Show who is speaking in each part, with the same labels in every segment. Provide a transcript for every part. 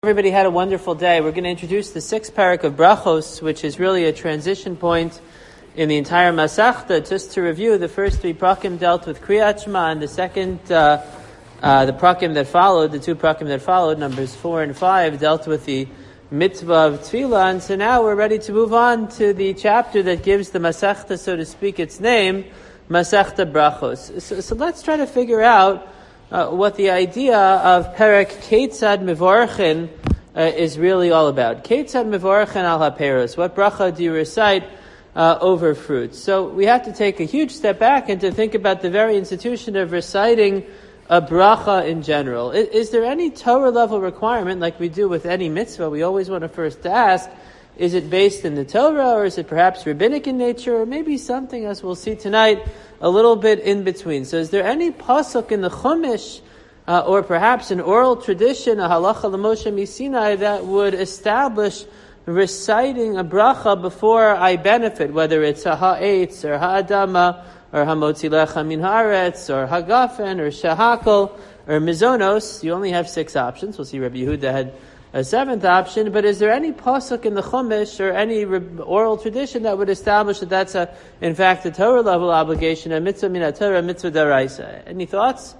Speaker 1: Everybody had a wonderful day. We're going to introduce the sixth parak of Brachos, which is really a transition point in the entire Masechta. Just to review, the first three prakim dealt with Kriyat Shema, and the second, the prakim that followed, the two prakim that followed, numbers 4 and 5, dealt with the mitzvah of Tefillah. And so now we're ready to move on to the chapter that gives the Masechta, so to speak, its name, Masechta Brachos. So let's try to figure out what the idea of Perek Ketzad Mevorachin is really all about. Ketzad Mevorachin al haperos. What bracha do you recite over fruits? So we have to take a huge step back and to think about the very institution of reciting a bracha in general. Is there any Torah level requirement, like we do with any mitzvah? We always want to first ask, is it based in the Torah, or is it perhaps rabbinic in nature, or maybe something, as we'll see tonight, a little bit in between? So is there any pasuk in the Chumash, or perhaps an oral tradition, a halacha l'Moshe Misinai, that would establish reciting a bracha before I benefit, whether it's a ha'etz, or ha'adama, or ha'motzi lecha min haaretz, or ha'gafen, or shehakol, or mizonos? You only have 6 options. We'll see Rabbi Yehuda had a 7th option, but is there any pasuk in the Chumash or any oral tradition that would establish that that's in fact a Torah level obligation, a mitzvah min Torah, a mitzvah daraisa? Any thoughts?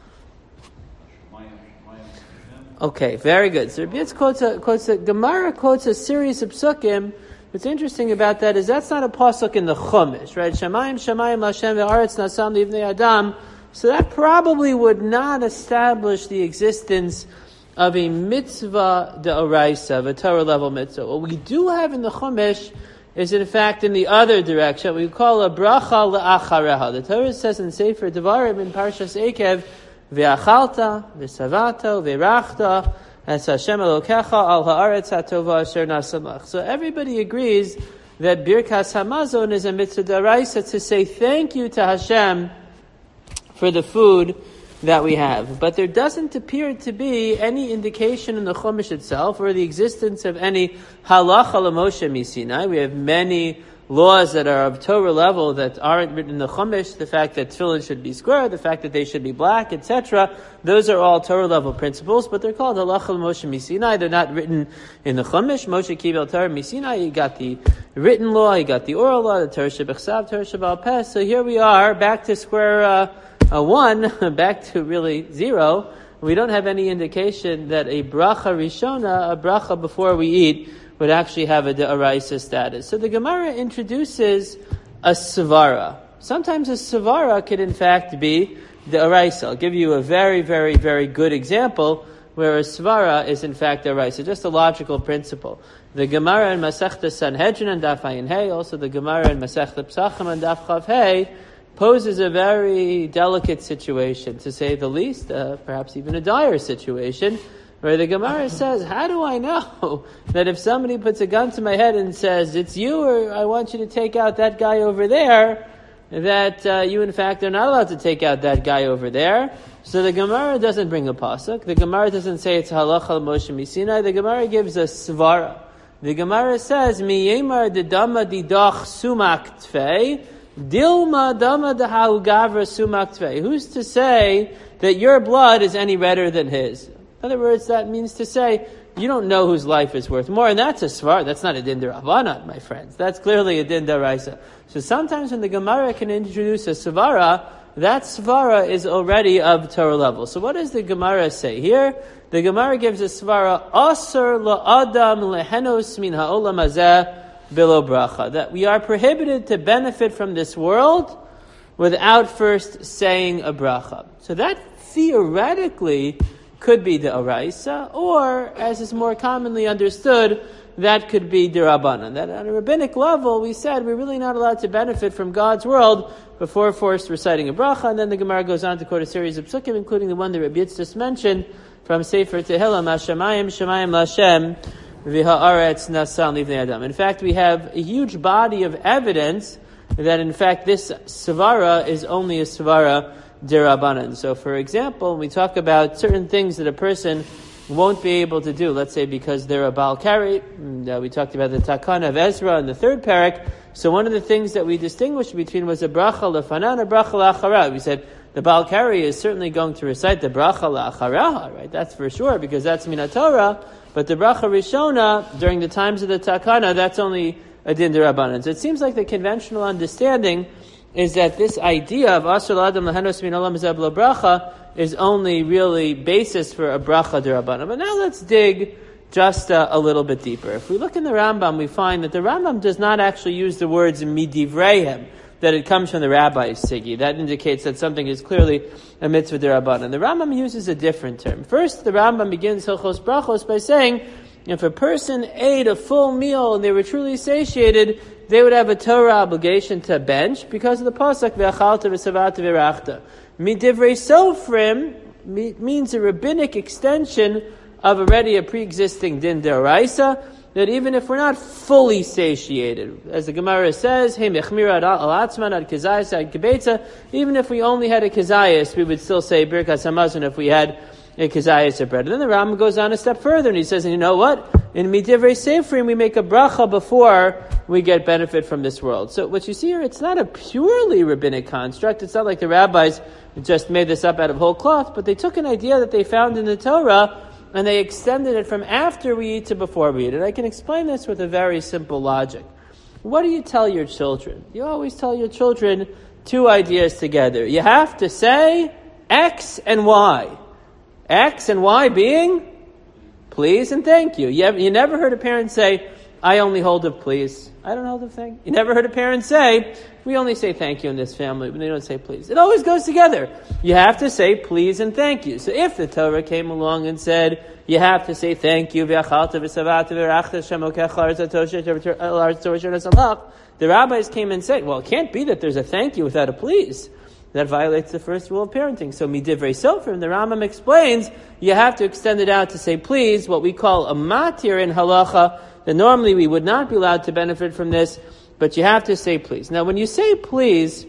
Speaker 1: Okay, very good. So Rabbi Yitzchak Gemara quotes a series of psukim. What's interesting about that is that's not a pasuk in the Chumash, right? Shamayim, Shamayim, Lashem, ve'aretz nasam livnei Adam. So that probably would not establish the existence of a mitzvah d'oraisa, of a Torah level mitzvah. What we do have in the Chumash is in fact in the other direction. We call a bracha le'achareha. The Torah says in Sefer Devarim in Parshas Ekev, ve'achalta, ve'savato, ve'rachta, as Hashem Elokecha al ha'aretz ha'tova asher nasamach. So everybody agrees that Birkas Hamazon is a mitzvah d'oraisa, to say thank you to Hashem for the food that we have. But there doesn't appear to be any indication in the Chumash itself or the existence of any halacha l'Moshe Misinai. We have many laws that are of Torah level that aren't written in the Chumash. The fact that tefillin should be square, the fact that they should be black, etc. Those are all Torah level principles, but they're called halacha l'Moshe Misinai. They're not written in the Chumash. Moshe Kibel Torah Misinai. You got the written law, you got the oral law, the Torah Shebechsav, Torah Shebal Peh. So here we are, back to square one, back to really 0. We don't have any indication that a bracha rishona, a bracha before we eat, would actually have a de'oraisa status. So the Gemara introduces a svara. Sometimes a svara could in fact be de'oraisa. I'll give you a very, very, very good example where a svara is in fact de'oraisa. Just a logical principle. The Gemara in Masechta Sanhedrin and Daf Ayin Hey, also the Gemara in Masechta Psachim and Daf Chav Hey, poses a very delicate situation, to say the least, perhaps even a dire situation, where the Gemara says, how do I know that if somebody puts a gun to my head and says, it's you, or I want you to take out that guy over there, that you in fact are not allowed to take out that guy over there? So the Gemara doesn't bring a pasuk. The Gemara doesn't say it's halacha l'Moshe Misinai. The Gemara gives a svara. The Gemara says, mi yemar dedama didach sumak tfei, Dilma dama dahau gavra sumak tvei. Who's to say that your blood is any redder than his? In other words, that means to say you don't know whose life is worth more, and that's a svar. That's not a din d'Rabbanan, my friends. That's clearly a din d'Oraisa. So sometimes when the Gemara can introduce a svara, that svara is already of Torah level. So what does the Gemara say here? The Gemara gives a svara, Asar la'adam lehenos min ha'olam hazeh below bracha, that we are prohibited to benefit from this world without first saying a bracha. So that theoretically could be the oraisa, or, as is more commonly understood, that could be the rabbanan. That on a rabbinic level, we said we're really not allowed to benefit from God's world before first reciting a bracha. And then the Gemara goes on to quote a series of psukim, including the one that Rabbi Yitzchak just mentioned from Sefer Tehillim, Hashemayim, Shemayim Lashem, in fact, we have a huge body of evidence that in fact this svara is only a svara d'Rabbanan. So for example, when we talk about certain things that a person won't be able to do, let's say because they're a Baal Kari, we talked about the Takana of Ezra in the 3rd parak. So one of the things that we distinguished between was a bracha lefanan, a bracha la'achara. We said the Baal Kari is certainly going to recite the bracha la'acharaha, right? That's for sure, because that's min Torah. But the bracha rishona, during the times of the takana, that's only a din derabanan. So it seems like the conventional understanding is that this idea of asur l'adam lahenos min olam hazeh b'lo bracha is only really basis for a bracha derabanan. But now let's dig just a little bit deeper. If we look in the Rambam, we find that the Rambam does not actually use the words midivreihem, that it comes from the rabbi's sigi. That indicates that something is clearly a mitzvah derabanan. The Rambam uses a different term. First, the Rambam begins Hilchos Brachos by saying, if a person ate a full meal and they were truly satiated, they would have a Torah obligation to bench because of the pasuk ve'achalta v'savata v'rachta. Midivrei sofrim means a rabbinic extension of already a pre-existing din d'oraisa, that even if we're not fully satiated, as the Gemara says, hey mechmira al atzman ad kizayis ad kibetza, even if we only had a kizayis, we would still say birkas hamazon if we had a kizayis of bread. And then the Rambam goes on a step further and he says, and you know what? In midivrei seifrim we make a bracha before we get benefit from this world. So what you see here, it's not a purely rabbinic construct. It's not like the rabbis just made this up out of whole cloth, but they took an idea that they found in the Torah and they extended it from after we eat to before we eat. And I can explain this with a very simple logic. What do you tell your children? You always tell your children two ideas together. You have to say X and Y. X and Y being please and thank you. You never heard a parent say, I only hold of please. I don't hold of thank. You never heard a parent say, we only say thank you in this family, but they don't say please. It always goes together. You have to say please and thank you. So if the Torah came along and said, you have to say thank you, the rabbis came and said, well, it can't be that there's a thank you without a please. That violates the first rule of parenting. So midivrei sofrim, the Rambam explains, you have to extend it out to say please, what we call a matir in halacha, that normally we would not be allowed to benefit from this, but you have to say please. Now when you say please,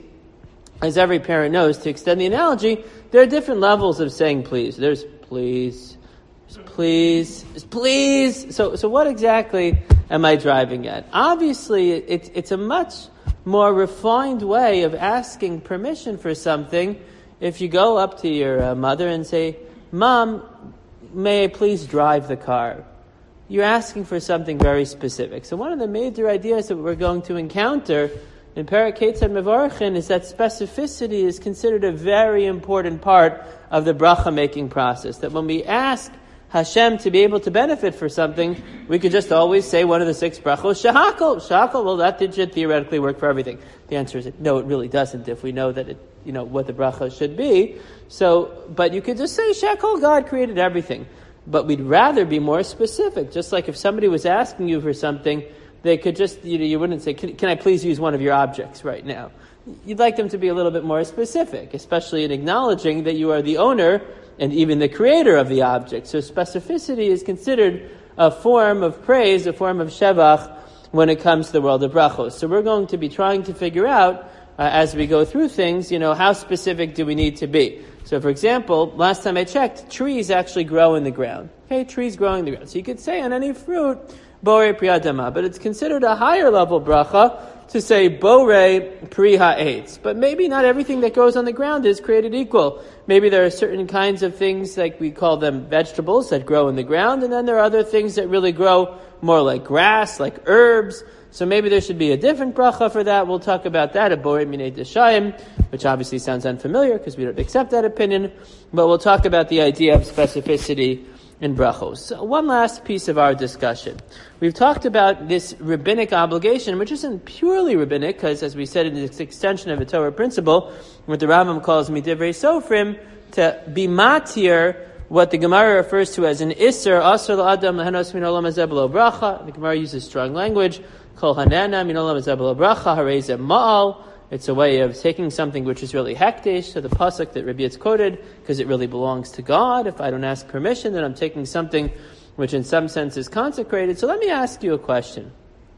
Speaker 1: as every parent knows, to extend the analogy, there are different levels of saying please. There's please, there's please, there's please. So what exactly am I driving at? Obviously, it's a much more refined way of asking permission for something if you go up to your mother and say, Mom, may I please drive the car? You're asking for something very specific. So one of the major ideas that we're going to encounter in Perek Ketzad Mevarchin is that specificity is considered a very important part of the bracha making process. That when we ask Hashem to be able to benefit for something, we could just always say one of the 6 brachos, shahakol. Shahakol, well, that should theoretically work for everything. The answer is no, it really doesn't if we know that it, what the bracha should be. So, but you could just say, shahakol, God created everything. But we'd rather be more specific. Just like if somebody was asking you for something, they could just, you wouldn't say, can I please use one of your objects right now? You'd like them to be a little bit more specific, especially in acknowledging that you are the owner and even the creator of the object. So specificity is considered a form of praise, a form of shevach when it comes to the world of brachos. So we're going to be trying to figure out, as we go through things, how specific do we need to be? So for example, last time I checked, trees actually grow in the ground. Okay, trees growing in the ground. So you could say on any fruit, Borei Pri Adama, but it's considered a higher level bracha to say Borei Pri Ha'etz. But maybe not everything that grows on the ground is created equal. Maybe there are certain kinds of things, like we call them vegetables, that grow in the ground, and then there are other things that really grow more like grass, like herbs. So maybe there should be a different bracha for that. We'll talk about that at Borei Minei Deshayim, which obviously sounds unfamiliar because we don't accept that opinion. But we'll talk about the idea of specificity in brachos. So one last piece of our discussion. We've talked about this rabbinic obligation, which isn't purely rabbinic, because as we said in this extension of a Torah principle, what the Rambam calls midivrei sofrim, to be matir, what the Gemara refers to as an isser, asur l'adam lehenos min olam hazeh b'lo bracha. The Gemara uses strong language. Kol hanena min olam hazeh b'lo bracha, harei zeh ma'al. It's a way of taking something which is really hektish, so the pasuk that Rabbi Yitz quoted, because it really belongs to God. If I don't ask permission, then I'm taking something which in some sense is consecrated. So let me ask you a question.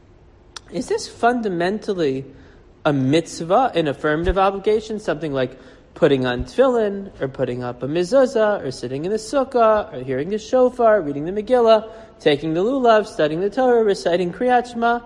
Speaker 1: Is this fundamentally a mitzvah, an affirmative obligation, something like putting on tefillin, or putting up a mezuzah, or sitting in the sukkah, or hearing the shofar, reading the Megillah, taking the lulav, studying the Torah, reciting Kriyat Shema?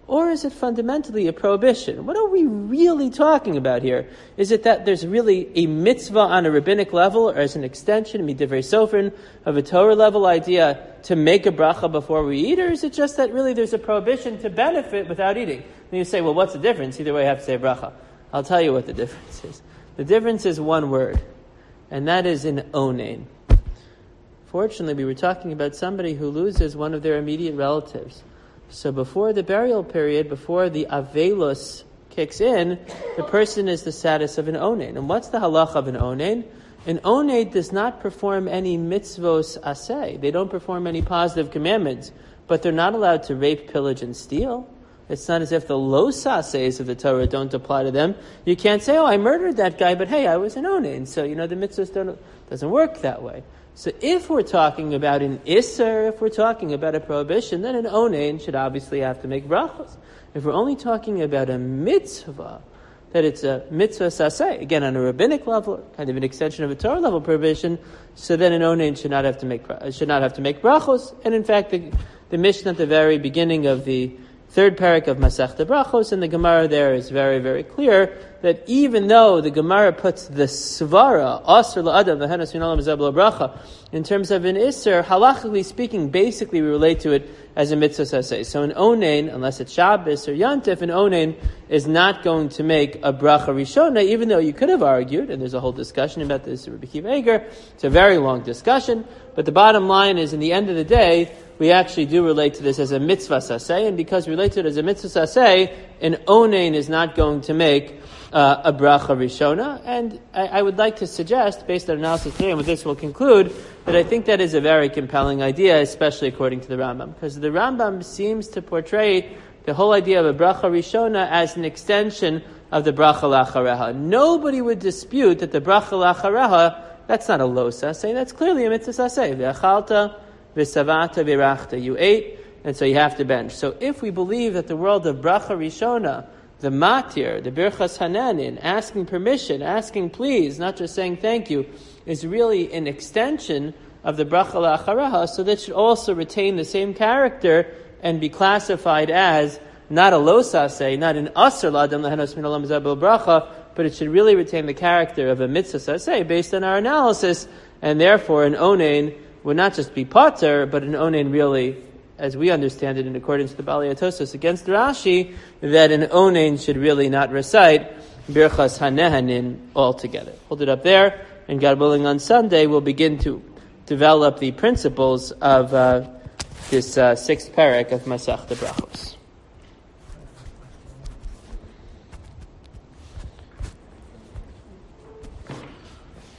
Speaker 1: or is it fundamentally a prohibition? What are we really talking about here? Is it that there's really a mitzvah on a rabbinic level, or as an extension, midivrei sofer, of a Torah level idea to make a bracha before we eat, or is it just that really there's a prohibition to benefit without eating? And you say, well, what's the difference? Either way, I have to say bracha. I'll tell you what the difference is. The difference is one word, and that is in onein. Fortunately, we were talking about somebody who loses one of their immediate relatives. So before the burial period, before the avelus kicks in, the person is the status of an onein. And what's the halach of an onein? An onein does not perform any mitzvos aseh. They don't perform any positive commandments, but they're not allowed to rape, pillage, and steal. It's not as if the los asehs of the Torah don't apply to them. You can't say, oh, I murdered that guy, but hey, I was an onein. So, the mitzvahs doesn't work that way. So if we're talking about an isser, if we're talking about a prohibition, then an onein should obviously have to make brachos. If we're only talking about a mitzvah, that it's a mitzvah saseh, again on a rabbinic level, kind of an extension of a Torah level prohibition, so then an onein should not have to make brachos. And in fact, the Mishnah at the very beginning of the third parak of Masechta Brachos, and the Gemara there is very, very clear that even though the Gemara puts the svara, asr la'adam, v'henas min olam zebla bracha, in terms of an isser, halachically speaking, basically we relate to it as a mitzvah saseh. So an onein, unless it's Shabbos or Yantif, an onein is not going to make a bracha rishona, even though you could have argued, and there's a whole discussion about this in Rabbi Akiva Eiger, it's a very long discussion, but the bottom line is, in the end of the day, we actually do relate to this as a mitzvah saseh, and because we relate to it as a mitzvah saseh, an onein is not going to make a bracha rishona. And I would like to suggest, based on analysis today, and with this we'll conclude, that I think that is a very compelling idea, especially according to the Rambam, because the Rambam seems to portray the whole idea of a bracha rishona as an extension of the bracha lachareha. Nobody would dispute that the bracha lachareha, that's not a lo saseh, that's clearly a mitzvah saseh. V'achalta v'savata v'rachta, you ate, and so you have to bench. So if we believe that the world of bracha rishona, the matir, the birchas hananin, asking permission, asking please, not just saying thank you, is really an extension of the bracha la'achareha, so that should also retain the same character and be classified as not a lo saseh, not an asr la'adam lehenos min olam zebel bracha, but it should really retain the character of a mitzvah saseh based on our analysis, and therefore an onein would not just be pater, but an onein really, as we understand it in accordance to the Balei Atosos against Rashi, that an onein should really not recite Birchas HaNehanin altogether. Hold it up there, and God willing on Sunday we'll begin to develop the principles of this sixth parak of Masechta Brachos.